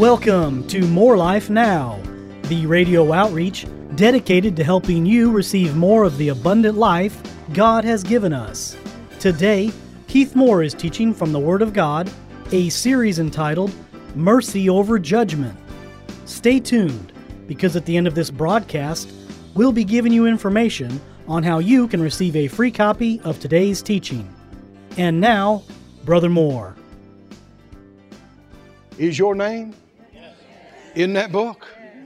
Welcome to More Life Now, the radio outreach dedicated to helping you receive more of the abundant life God has given us. Today, Keith Moore is teaching from the Word of God, a series entitled Mercy Over Judgment. Stay tuned, because at the end of this broadcast, we'll be giving you information on how you can receive a free copy of today's teaching. And now, Brother Moore. Is your name in that book?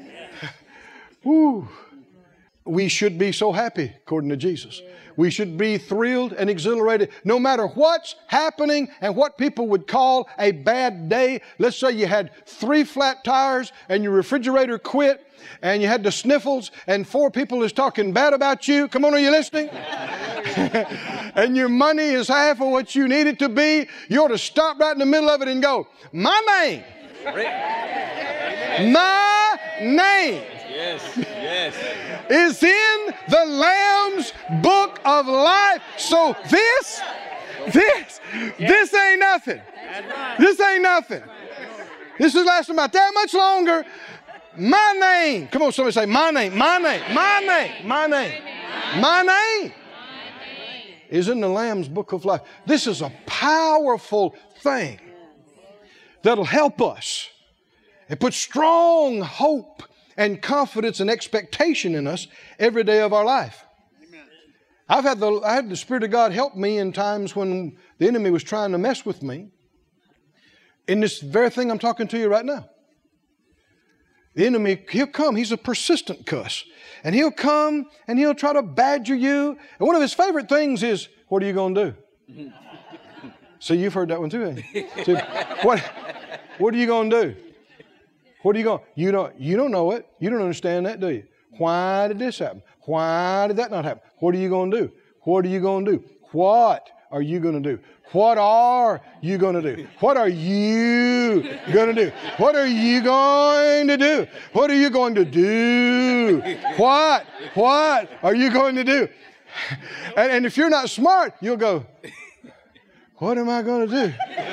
Woo. We should be so happy, according to Jesus. We should be thrilled and exhilarated no matter what's happening and what people would call a bad day. Let's say you had 3 flat tires and your refrigerator quit and you had the sniffles and 4 people is talking bad about you. Come on, are you listening? And your money is half of what you need it to be. You ought to stop right in the middle of it and go, my name. My name. Yes. Is in the Lamb's book of life. So this ain't nothing. This ain't nothing. This is lasting about that much longer. My name. Come on, somebody say my name. My name. My name. My name. My name is in the Lamb's book of life. This is a powerful thing that'll help us. It puts strong hope and confidence and expectation in us every day of our life. Amen. I had the Spirit of God help me in times when the enemy was trying to mess with me. In this very thing I'm talking to you right now. The enemy, he'll come. He's a persistent cuss. And he'll come and he'll try to badger you. And one of his favorite things is, what are you going to do? So you've heard that one too, haven't you? So, what are you going to do? What are you going? You don't know it. You don't understand that, do you? Why did this happen? Why did that not happen? What are you going to do? What are you going to do? What are you going to do? What are you going to do? What are you going to do? What are you going to do? What are you going to do? What are you going to do? And if you're not smart, you'll go, what am I going to do?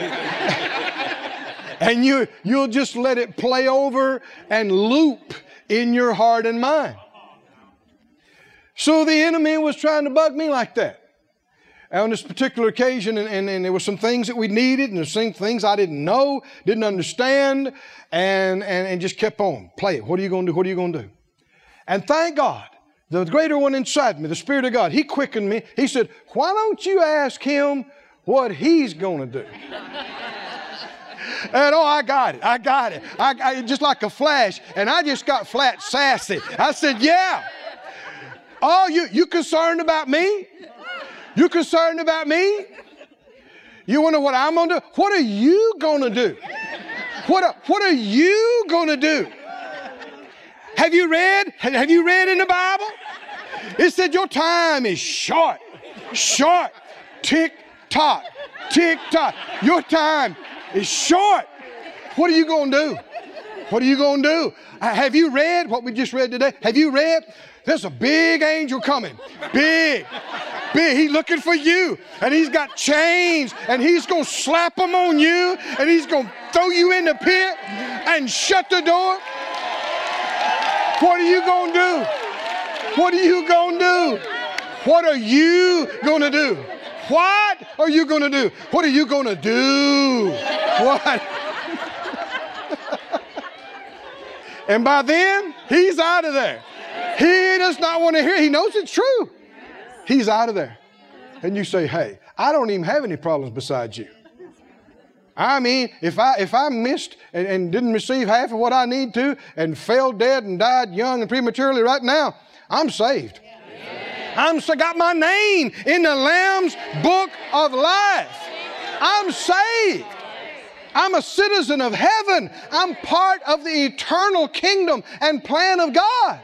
And you'll just let it play over and loop in your heart and mind. So the enemy was trying to bug me like that. On this particular occasion, and there were some things that we needed, and there's some things I didn't know, didn't understand, and just kept on. Play it. What are you going to do? What are you going to do? And thank God, the greater one inside me, the Spirit of God, He quickened me. He said, why don't you ask Him what He's going to do? And I got it. I just like a flash. And I just got flat sassy. I said, yeah. Oh, you concerned about me? You concerned about me? You wonder what I'm going to do? What are you going to do? What are you going to do? Have you read in the Bible? It said your time is short. Short. Tick tock. Tick tock. Your time is short. What are you going to do? What are you going to do? Have you read what we just read today? Have you read? There's a big angel coming. Big. He's looking for you. And he's got chains. And he's going to slap them on you. And he's going to throw you in the pit and shut the door. What are you going to do? What are you going to do? What are you going to do? What are you going to do? What are you going to do? What? And by then, he's out of there. He does not want to hear. He knows it's true. He's out of there. And you say, hey, I don't even have any problems besides you. I mean, if I missed and didn't receive half of what I need to and fell dead and died young and prematurely right now, I'm saved. Got my name in the Lamb's book of life. I'm saved. I'm a citizen of heaven. I'm part of the eternal kingdom and plan of God.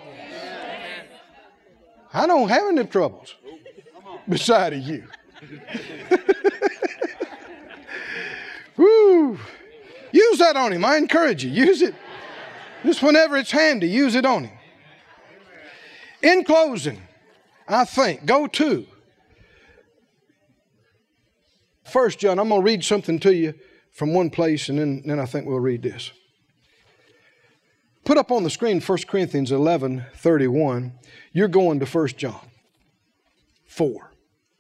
I don't have any troubles beside of you. Woo. Use that on him. I encourage you. Use it. Just whenever it's handy, use it on him. In closing, I think, go to 1 John. I'm going to read something to you from one place, and then I think we'll read this. Put up on the screen 1 Corinthians 11:31. You're going to 1 John 4.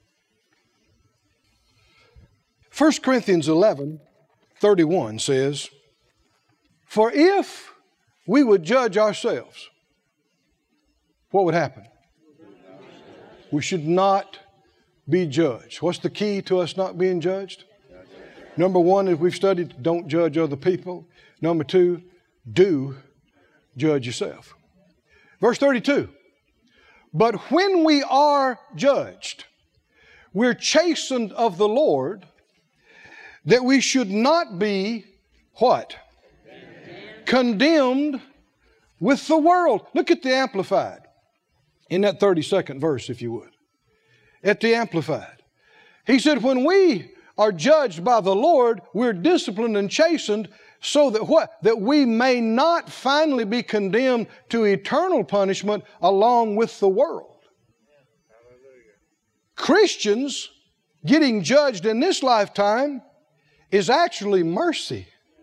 1 Corinthians 11:31 says, for if we would judge ourselves, what would happen? We should not be judged. What's the key to us not being judged? Number one, as we've studied, don't judge other people. Number two, do judge yourself. Verse 32. But when we are judged, we're chastened of the Lord, that we should not be what? Condemned with the world. Look at the Amplified in that 32nd verse, if you would. At the Amplified. He said, when we are judged by the Lord, we're disciplined and chastened so that what? That we may not finally be condemned to eternal punishment along with the world. Christians getting judged in this lifetime is actually mercy.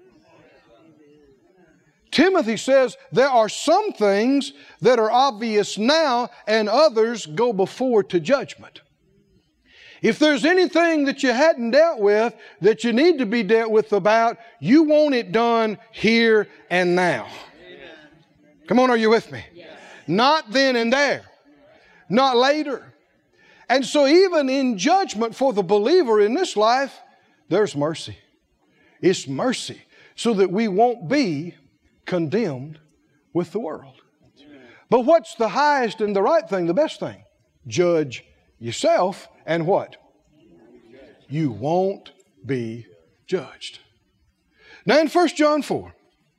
Timothy says there are some things that are obvious now and others go before to judgment. If there's anything that you hadn't dealt with that you need to be dealt with about, you want it done here and now. Come on, are you with me? Not then and there. Not later. And so even in judgment for the believer in this life, there's mercy. It's mercy so that we won't be condemned with the world. But what's the highest and the right thing, the best thing? Judge yourself and what? You won't be judged. Now in 1 John 4.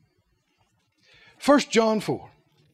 1 John 4.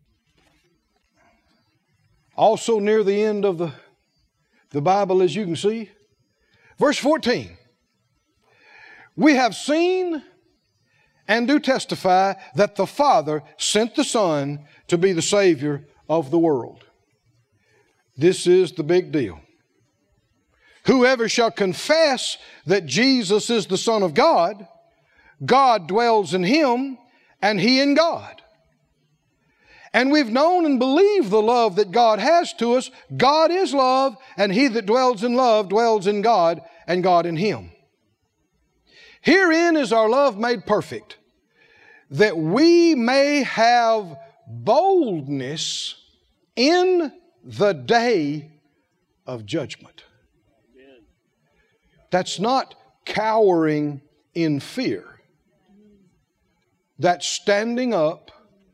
Also near the end of the Bible, as you can see. Verse 14. We have seen and do testify that the Father sent the Son to be the Savior of the world. This is the big deal. Whoever shall confess that Jesus is the Son of God, God dwells in him and he in God. And we've known and believed the love that God has to us. God is love, and he that dwells in love dwells in God, and God in him. Herein is our love made perfect, that we may have boldness in the day of judgment. That's not cowering in fear. That's standing up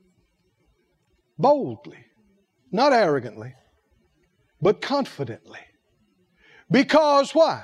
boldly, not arrogantly, but confidently. Because why?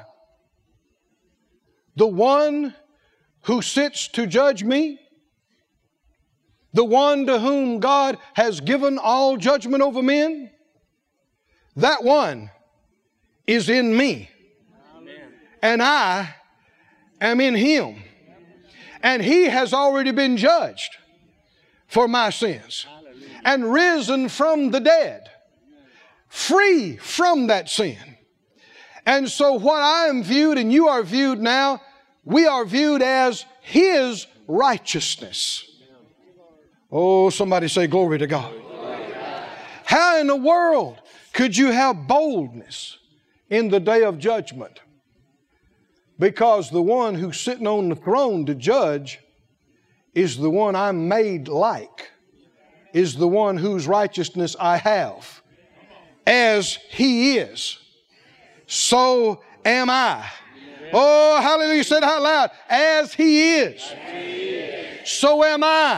The one who sits to judge me, the one to whom God has given all judgment over men, that one is in me. Amen. And I am in him. And he has already been judged for my sins and risen from the dead, free from that sin. And so what I am viewed and you are viewed now, we are viewed as his righteousness. Oh, somebody say glory to God. How in the world could you have boldness in the day of judgment? Because the one who's sitting on the throne to judge is the one I'm made like, is the one whose righteousness I have. As he is, so am I. Oh, hallelujah, said out loud. As he is, so am I.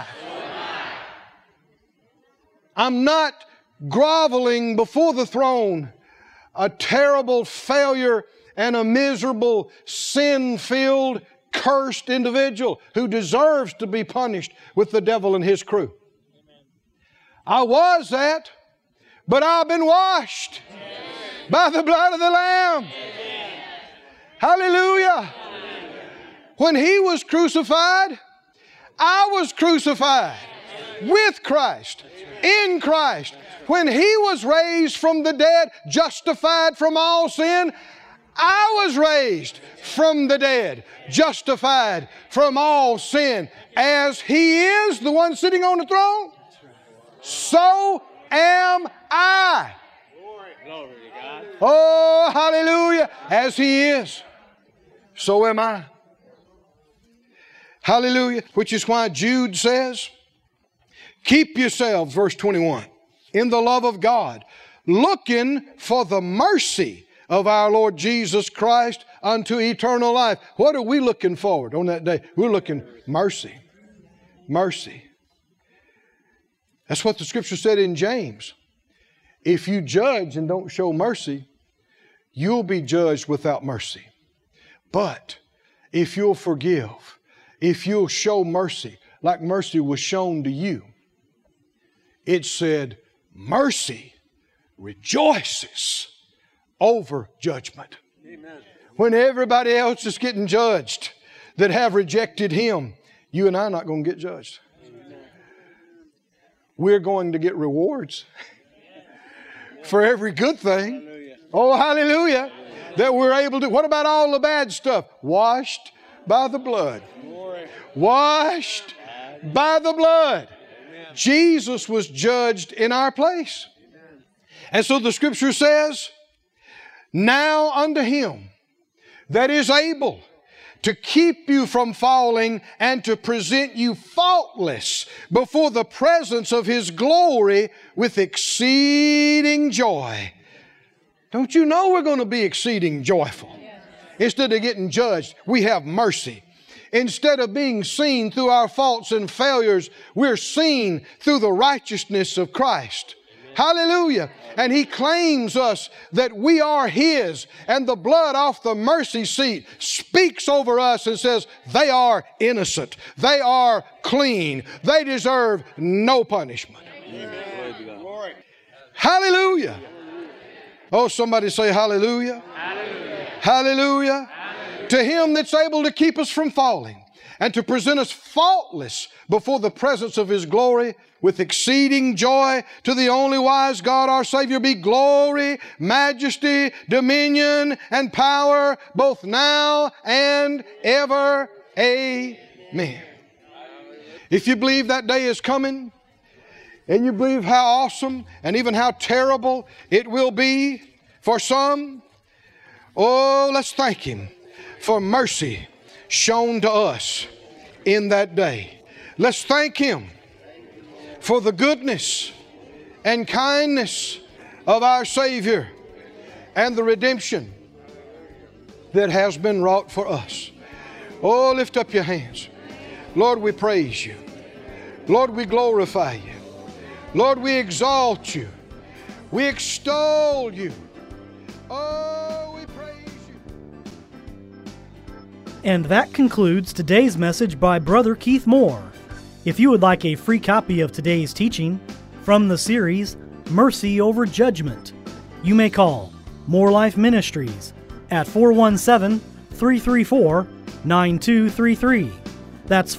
I'm not groveling before the throne, a terrible failure and a miserable, sin-filled, cursed individual who deserves to be punished with the devil and his crew. I was that, but I've been washed by the blood of the Lamb. Hallelujah. When he was crucified, I was crucified with Christ, in Christ. When he was raised from the dead, justified from all sin, I was raised from the dead, justified from all sin. As he is, the one sitting on the throne, so am I. Glory to God. Oh, hallelujah. As He is, so am I. Hallelujah. Which is why Jude says, keep yourselves, verse 21, in the love of God, looking for the mercy of our Lord Jesus Christ unto eternal life. What are we looking forward on that day? We're looking mercy. Mercy. That's what the Scripture said in James. If you judge and don't show mercy, you'll be judged without mercy. But if you'll forgive, if you'll show mercy, like mercy was shown to you, it said, mercy rejoices over judgment. Amen. When everybody else is getting judged that have rejected Him, you and I are not going to get judged. We're going to get rewards for every good thing. Hallelujah. Oh, hallelujah. That we're able to. What about all the bad stuff? Washed by the blood. Glory. Washed by the blood. Amen. Jesus was judged in our place. And so the Scripture says, now unto Him that is able to keep you from falling and to present you faultless before the presence of His glory with exceeding joy. Don't you know we're going to be exceeding joyful? Instead of getting judged, we have mercy. Instead of being seen through our faults and failures, we're seen through the righteousness of Christ. Hallelujah. And He claims us that we are His, and the blood off the mercy seat speaks over us and says they are innocent. They are clean. They deserve no punishment. Amen. Glory. Hallelujah. Oh, somebody say hallelujah. Hallelujah. Hallelujah. To Him that's able to keep us from falling and to present us faultless before the presence of His glory with exceeding joy, to the only wise God our Savior be glory, majesty, dominion, and power, both now and ever. Amen. If you believe that day is coming, and you believe how awesome and even how terrible it will be for some, oh, let's thank Him for mercy shown to us in that day. Let's thank Him for the goodness and kindness of our Savior and the redemption that has been wrought for us. Oh, lift up your hands. Lord, we praise You. Lord, we glorify You. Lord, we exalt You. We extol You. Oh, we praise You. And that concludes today's message by Brother Keith Moore. If you would like a free copy of today's teaching from the series Mercy Over Judgment, you may call More Life Ministries at 417-334-9233. That's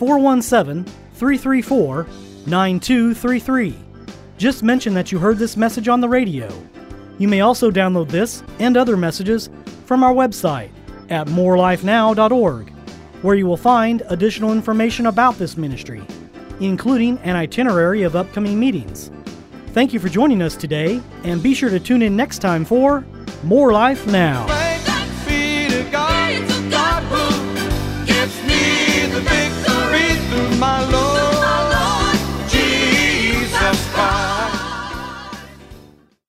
417-334-9233. Just mention that you heard this message on the radio. You may also download this and other messages from our website at morelifenow.org, where you will find additional information about this ministry, including an itinerary of upcoming meetings. Thank you for joining us today, and be sure to tune in next time for More Life Now.